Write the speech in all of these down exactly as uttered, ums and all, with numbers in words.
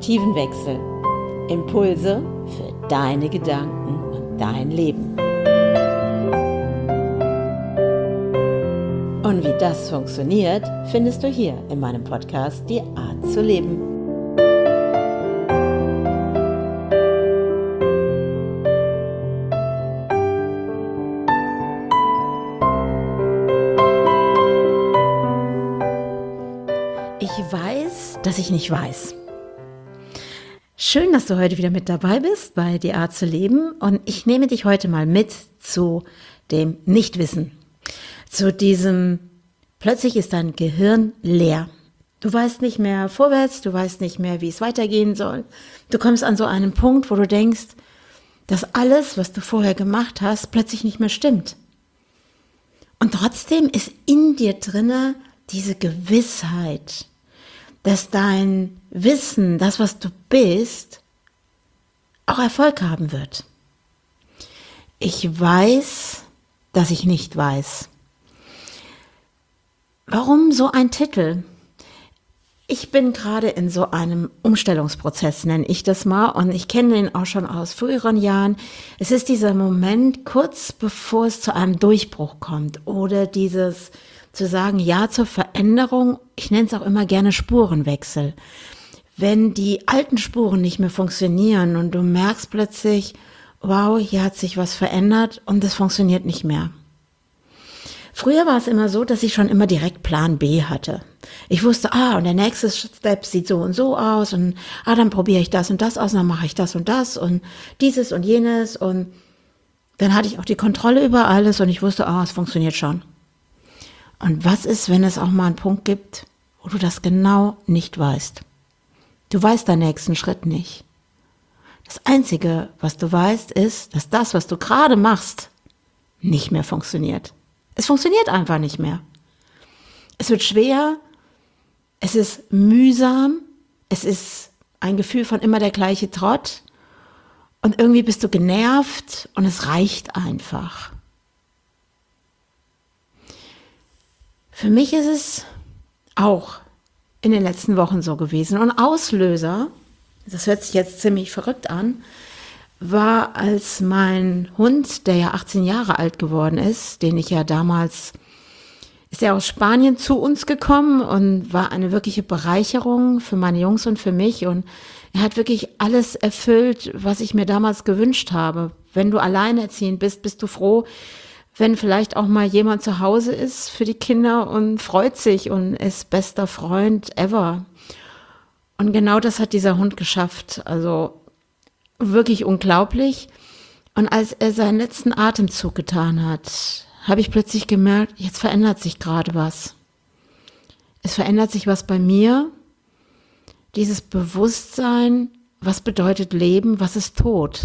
Perspektivenwechsel. Impulse für deine Gedanken und dein Leben. Und wie das funktioniert, findest du hier in meinem Podcast Die Art zu leben. Ich weiß, dass ich nicht weiß. Schön, dass du heute wieder mit dabei bist bei Die Art zu leben, und ich nehme dich heute mal mit zu dem Nichtwissen. Zu diesem, plötzlich ist dein Gehirn leer. Du weißt nicht mehr vorwärts, du weißt nicht mehr, wie es weitergehen soll. Du kommst an so einen Punkt, wo du denkst, dass alles, was du vorher gemacht hast, plötzlich nicht mehr stimmt. Und trotzdem ist in dir drinne diese Gewissheit, dass dein Wissen, das, was du bist, auch Erfolg haben wird. Ich weiß, dass ich nicht weiß. Warum so ein Titel? Ich bin gerade in so einem Umstellungsprozess, nenne ich das mal, und ich kenne den auch schon aus früheren Jahren. Es ist dieser Moment, kurz bevor es zu einem Durchbruch kommt, oder dieses zu sagen, ja zur Veränderung. Ich nenne es auch immer gerne Spurenwechsel. Wenn die alten Spuren nicht mehr funktionieren und du merkst plötzlich, wow, hier hat sich was verändert und das funktioniert nicht mehr. Früher war es immer so, dass ich schon immer direkt Plan B hatte. Ich wusste, ah, und der nächste Step sieht so und so aus, und ah, dann probiere ich das und das aus, und dann mache ich das und das und dieses und jenes, und dann hatte ich auch die Kontrolle über alles und ich wusste, ah, es funktioniert schon. Und was ist, wenn es auch mal einen Punkt gibt, wo du das genau nicht weißt? Du weißt deinen nächsten Schritt nicht. Das Einzige, was du weißt, ist, dass das, was du gerade machst, nicht mehr funktioniert. Es funktioniert einfach nicht mehr. Es wird schwer, es ist mühsam, es ist ein Gefühl von immer der gleiche Trott, und irgendwie bist du genervt und es reicht einfach. Für mich ist es auch in den letzten Wochen so gewesen. Und Auslöser, das hört sich jetzt ziemlich verrückt an, war, als mein Hund, der ja achtzehn Jahre alt geworden ist, den ich ja damals, ist er aus Spanien zu uns gekommen und war eine wirkliche Bereicherung für meine Jungs und für mich. Und er hat wirklich alles erfüllt, was ich mir damals gewünscht habe. Wenn du alleinerziehend bist, bist du froh, wenn vielleicht auch mal jemand zu Hause ist für die Kinder und freut sich und ist bester Freund ever. Und genau das hat dieser Hund geschafft. Also wirklich unglaublich. Und als er seinen letzten Atemzug getan hat, habe ich plötzlich gemerkt, jetzt verändert sich gerade was. Es verändert sich was bei mir. Dieses Bewusstsein, was bedeutet Leben, was ist Tod?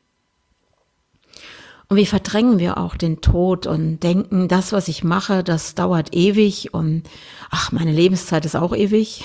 Und wie verdrängen wir auch den Tod und denken, das, was ich mache, das dauert ewig und ach, meine Lebenszeit ist auch ewig.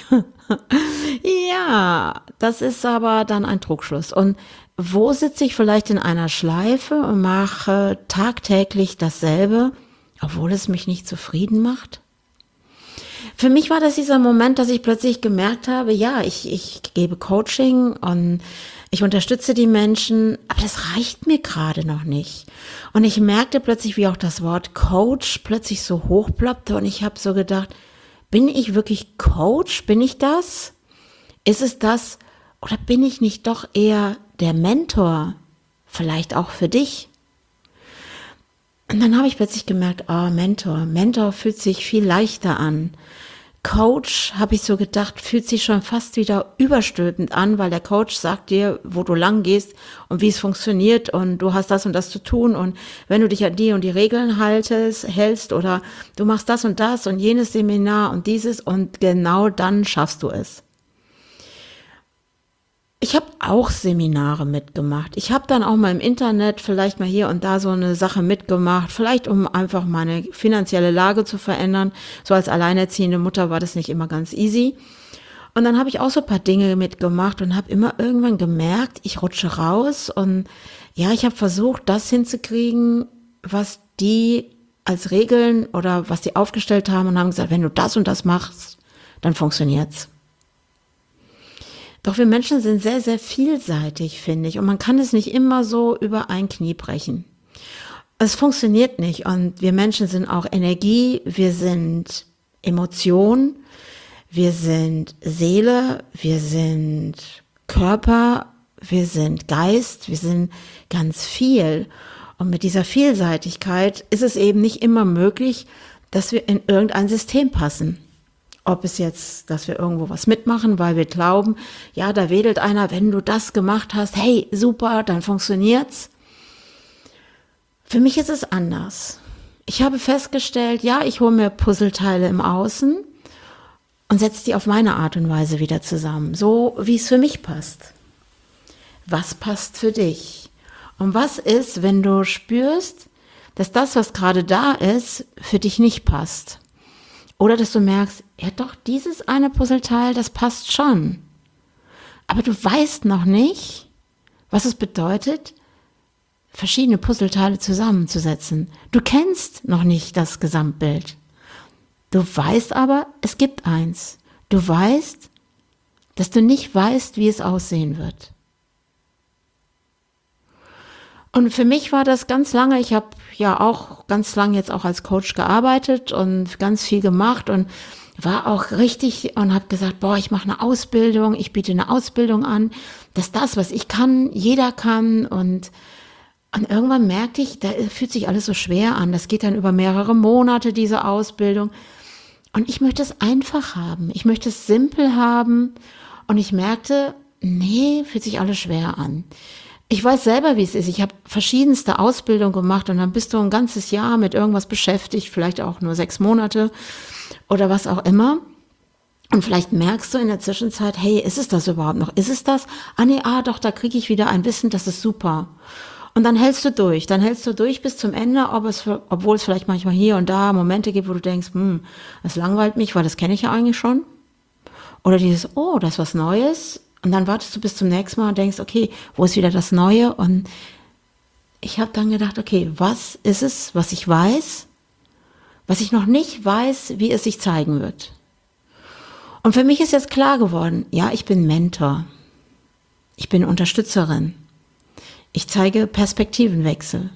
Ja, das ist aber dann ein Trugschluss. Und wo sitze ich vielleicht in einer Schleife und mache tagtäglich dasselbe, obwohl es mich nicht zufrieden macht? Für mich war das dieser Moment, dass ich plötzlich gemerkt habe, ja, ich, ich gebe Coaching und ich unterstütze die Menschen, aber das reicht mir gerade noch nicht. Und ich merkte plötzlich, wie auch das Wort Coach plötzlich so hochploppte, und ich habe so gedacht, bin ich wirklich Coach? Bin ich das? Ist es das? Oder bin ich nicht doch eher der Mentor? Vielleicht auch für dich? Und dann habe ich plötzlich gemerkt, oh, Mentor, Mentor fühlt sich viel leichter an. Coach, habe ich so gedacht, fühlt sich schon fast wieder überstülpend an, weil der Coach sagt dir, wo du lang gehst und wie es funktioniert, und du hast das und das zu tun, und wenn du dich an die und die Regeln haltest, hältst, oder du machst das und das und jenes Seminar und dieses, und genau dann schaffst du es. Ich habe auch Seminare mitgemacht. Ich habe dann auch mal im Internet vielleicht mal hier und da so eine Sache mitgemacht, vielleicht um einfach meine finanzielle Lage zu verändern. So als alleinerziehende Mutter war das nicht immer ganz easy. Und dann habe ich auch so ein paar Dinge mitgemacht und habe immer irgendwann gemerkt, ich rutsche raus, und ja, ich habe versucht, das hinzukriegen, was die als Regeln oder was die aufgestellt haben, und haben gesagt, wenn du das und das machst, dann funktioniert's. Doch wir Menschen sind sehr, sehr vielseitig, finde ich. Und man kann es nicht immer so über ein Knie brechen. Es funktioniert nicht. Und wir Menschen sind auch Energie, wir sind Emotion, wir sind Seele, wir sind Körper, wir sind Geist, wir sind ganz viel. Und mit dieser Vielseitigkeit ist es eben nicht immer möglich, dass wir in irgendein System passen. Ob es jetzt, dass wir irgendwo was mitmachen, weil wir glauben, ja, da wedelt einer, wenn du das gemacht hast, hey, super, dann funktioniert's. Für mich ist es anders. Ich habe festgestellt, ja, ich hole mir Puzzleteile im Außen und setze die auf meine Art und Weise wieder zusammen, so wie es für mich passt. Was passt für dich? Und was ist, wenn du spürst, dass das, was gerade da ist, für dich nicht passt? Oder dass du merkst, ja doch, dieses eine Puzzleteil, das passt schon. Aber du weißt noch nicht, was es bedeutet, verschiedene Puzzleteile zusammenzusetzen. Du kennst noch nicht das Gesamtbild. Du weißt aber, es gibt eins. Du weißt, dass du nicht weißt, wie es aussehen wird. Und für mich war das ganz lange, ich habe ja auch ganz lange jetzt auch als Coach gearbeitet und ganz viel gemacht und war auch richtig und habe gesagt, boah, ich mache eine Ausbildung, ich biete eine Ausbildung an, dass das, was ich kann, jeder kann und, und irgendwann merkte ich, da fühlt sich alles so schwer an, das geht dann über mehrere Monate, diese Ausbildung und ich möchte es einfach haben, ich möchte es simpel haben und ich merkte, nee, fühlt sich alles schwer an. Ich weiß selber, wie es ist. Ich habe verschiedenste Ausbildungen gemacht und dann bist du ein ganzes Jahr mit irgendwas beschäftigt, vielleicht auch nur sechs Monate oder was auch immer. Und vielleicht merkst du in der Zwischenzeit, hey, ist es das überhaupt noch? Ist es das? Ah nee, ah doch, da kriege ich wieder ein Wissen, das ist super. Und dann hältst du durch. Dann hältst du durch bis zum Ende, ob es, obwohl es vielleicht manchmal hier und da Momente gibt, wo du denkst, hm, das langweilt mich, weil das kenne ich ja eigentlich schon. Oder dieses, oh, das ist was Neues. Und dann wartest du bis zum nächsten Mal und denkst, okay, wo ist wieder das Neue? Und ich habe dann gedacht, okay, was ist es, was ich weiß, was ich noch nicht weiß, wie es sich zeigen wird? Und für mich ist jetzt klar geworden, ja, ich bin Mentor. Ich bin Unterstützerin. Ich zeige Perspektivenwechsel.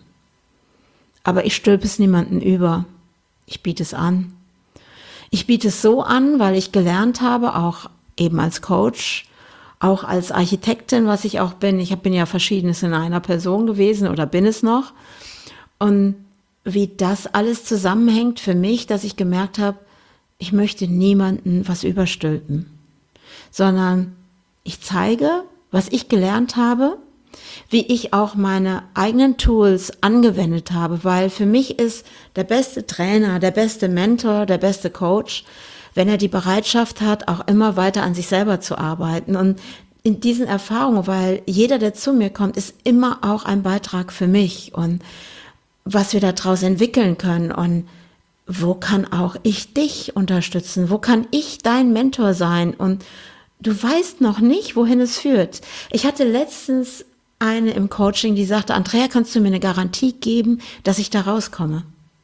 Aber ich stülpe es niemanden über. Ich biete es an. Ich biete es so an, weil ich gelernt habe, auch eben als Coach, auch als Architektin, was ich auch bin. Ich bin ja Verschiedenes in einer Person gewesen oder bin es noch. Und wie das alles zusammenhängt für mich, dass ich gemerkt habe, ich möchte niemanden was überstülpen, sondern ich zeige, was ich gelernt habe, wie ich auch meine eigenen Tools angewendet habe, weil für mich ist der beste Trainer, der beste Mentor, der beste Coach, wenn er die Bereitschaft hat, auch immer weiter an sich selber zu arbeiten. Und in diesen Erfahrungen, weil jeder, der zu mir kommt, ist immer auch ein Beitrag für mich und was wir daraus entwickeln können und wo kann auch ich dich unterstützen, wo kann ich dein Mentor sein und du weißt noch nicht, wohin es führt. Ich hatte letztens eine im Coaching, die sagte, Andrea, kannst du mir eine Garantie geben, dass ich da rauskomme?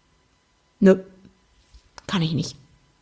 Nö, kann ich nicht.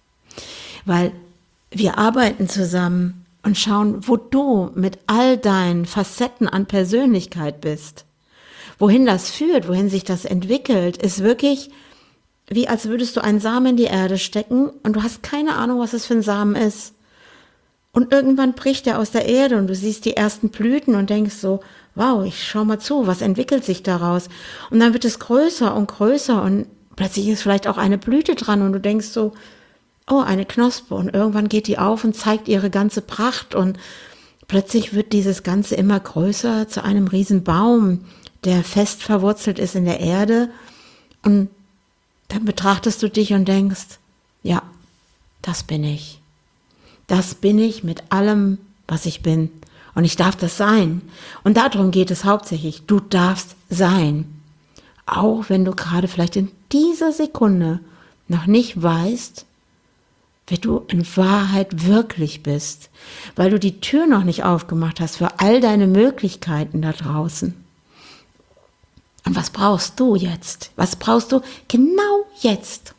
Weil wir arbeiten zusammen und schauen, wo du mit all deinen Facetten an Persönlichkeit bist. Wohin das führt, wohin sich das entwickelt, ist wirklich wie als würdest du einen Samen in die Erde stecken und du hast keine Ahnung, was es für ein Samen ist. Und irgendwann bricht er aus der Erde und du siehst die ersten Blüten und denkst so, wow, ich schau mal zu, was entwickelt sich daraus? Und dann wird es größer und größer und plötzlich ist vielleicht auch eine Blüte dran und du denkst so, oh, eine Knospe und irgendwann geht die auf und zeigt ihre ganze Pracht und plötzlich wird dieses Ganze immer größer zu einem riesen Baum, der fest verwurzelt ist in der Erde und dann betrachtest du dich und denkst, ja, das bin ich. Das bin ich mit allem, was ich bin. Und ich darf das sein. Und darum geht es hauptsächlich. Du darfst sein. Auch wenn du gerade vielleicht in dieser Sekunde noch nicht weißt, wer du in Wahrheit wirklich bist. Weil du die Tür noch nicht aufgemacht hast für all deine Möglichkeiten da draußen. Und was brauchst du jetzt? Was brauchst du genau jetzt?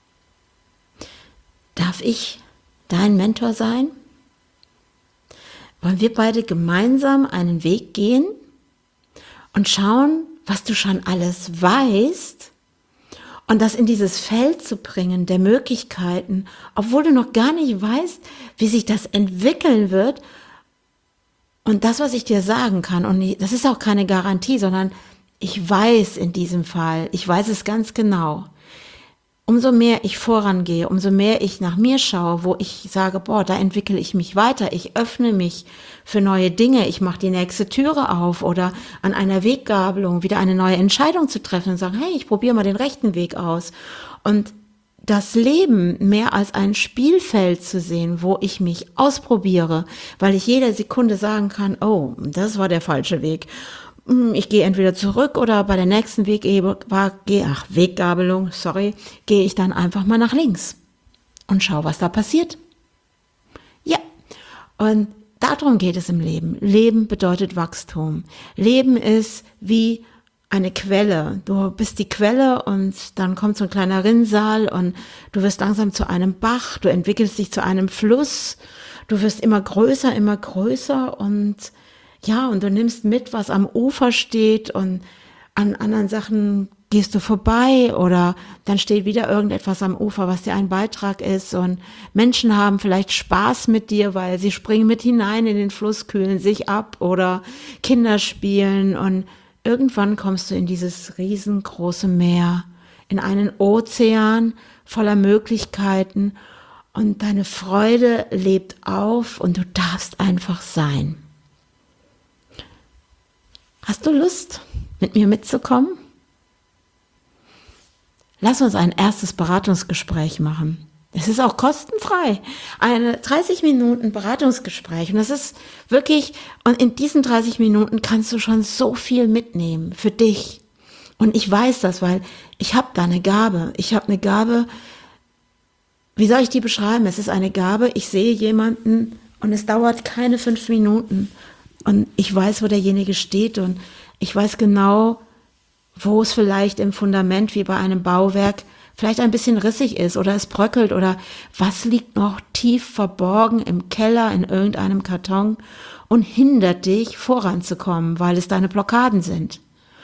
Darf ich dein Mentor sein? wollen wir beide gemeinsam einen Weg gehen und schauen, was du schon alles weißt und das in dieses Feld zu bringen der Möglichkeiten, obwohl du noch gar nicht weißt, wie sich das entwickeln wird. Und das, was ich dir sagen kann, und das ist auch keine Garantie, sondern ich weiß in diesem Fall, ich weiß es ganz genau. Umso mehr ich vorangehe, umso mehr ich nach mir schaue, wo ich sage, boah, da entwickle ich mich weiter, ich öffne mich für neue Dinge, ich mache die nächste Türe auf oder an einer Weggabelung wieder eine neue Entscheidung zu treffen und sagen, hey, ich probiere mal den rechten Weg aus. Und das Leben mehr als ein Spielfeld zu sehen, wo ich mich ausprobiere, weil ich jede Sekunde sagen kann, oh, das war der falsche Weg. Ich gehe entweder zurück oder bei der nächsten Weg, ach, Weggabelung, sorry, gehe ich dann einfach mal nach links und schau, was da passiert. Ja, und darum geht es im Leben. Leben bedeutet Wachstum. Leben ist wie eine Quelle. Du bist die Quelle und dann kommt so ein kleiner Rinnsal und du wirst langsam zu einem Bach, du entwickelst dich zu einem Fluss, du wirst immer größer, immer größer und ja, und du nimmst mit, was am Ufer steht und an anderen Sachen gehst du vorbei oder dann steht wieder irgendetwas am Ufer, was dir ein Beitrag ist und Menschen haben vielleicht Spaß mit dir, weil sie springen mit hinein in den Fluss, kühlen sich ab oder Kinder spielen und irgendwann kommst du in dieses riesengroße Meer, in einen Ozean voller Möglichkeiten und deine Freude lebt auf und du darfst einfach sein. Hast du Lust, mit mir mitzukommen? Lass uns ein erstes Beratungsgespräch machen. Es ist auch kostenfrei. Eine dreißig Minuten Beratungsgespräch. Und das ist wirklich, und in diesen dreißig Minuten kannst du schon so viel mitnehmen für dich. Und ich weiß das, weil ich habe da eine Gabe. Ich habe eine Gabe, wie soll ich die beschreiben? Es ist eine Gabe, ich sehe jemanden und es dauert keine fünf Minuten. Und ich weiß, wo derjenige steht und ich weiß genau, wo es vielleicht im Fundament wie bei einem Bauwerk vielleicht ein bisschen rissig ist oder es bröckelt oder was liegt noch tief verborgen im Keller in irgendeinem Karton und hindert dich voranzukommen, weil es deine Blockaden sind.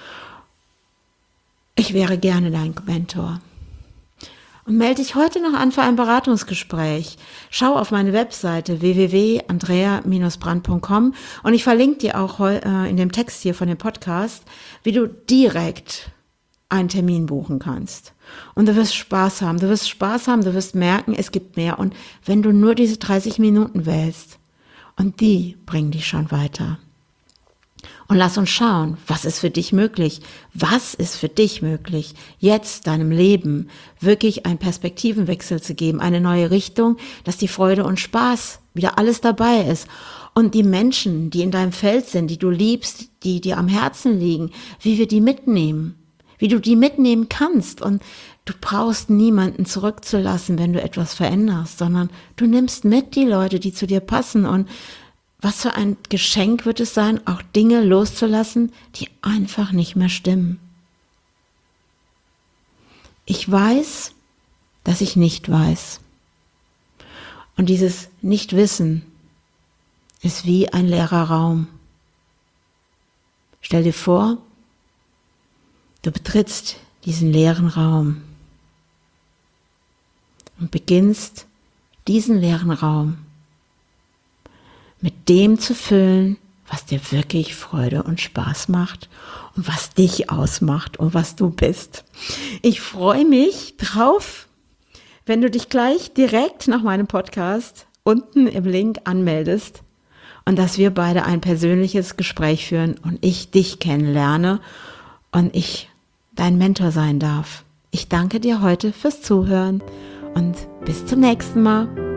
Ich wäre gerne dein Mentor. Und melde dich heute noch an für ein Beratungsgespräch. Schau auf meine Webseite w w w punkt andrea Bindestrich brand punkt com und ich verlinke dir auch äh, in dem Text hier von dem Podcast, wie du direkt einen Termin buchen kannst. Und du wirst Spaß haben, du wirst Spaß haben, du wirst merken, es gibt mehr. Und wenn du nur diese dreißig Minuten wählst, und die bringen dich schon weiter. Und lass uns schauen, was ist für dich möglich? Was ist für dich möglich, jetzt deinem Leben wirklich einen Perspektivenwechsel zu geben, eine neue Richtung, dass die Freude und Spaß wieder alles dabei ist. Und die Menschen, die in deinem Feld sind, die du liebst, die dir am Herzen liegen, wie wir die mitnehmen, wie du die mitnehmen kannst. Und du brauchst niemanden zurückzulassen, wenn du etwas veränderst, sondern du nimmst mit die Leute, die zu dir passen. Und was für ein Geschenk wird es sein, auch Dinge loszulassen, die einfach nicht mehr stimmen. Ich weiß, dass ich nicht weiß. Und dieses Nichtwissen ist wie ein leerer Raum. Stell dir vor, du betrittst diesen leeren Raum und beginnst diesen leeren Raum mit dem zu füllen, was dir wirklich Freude und Spaß macht und was dich ausmacht und was du bist. Ich freue mich drauf, wenn du dich gleich direkt nach meinem Podcast unten im Link anmeldest und dass wir beide ein persönliches Gespräch führen und ich dich kennenlerne und ich dein Mentor sein darf. Ich danke dir heute fürs Zuhören und bis zum nächsten Mal.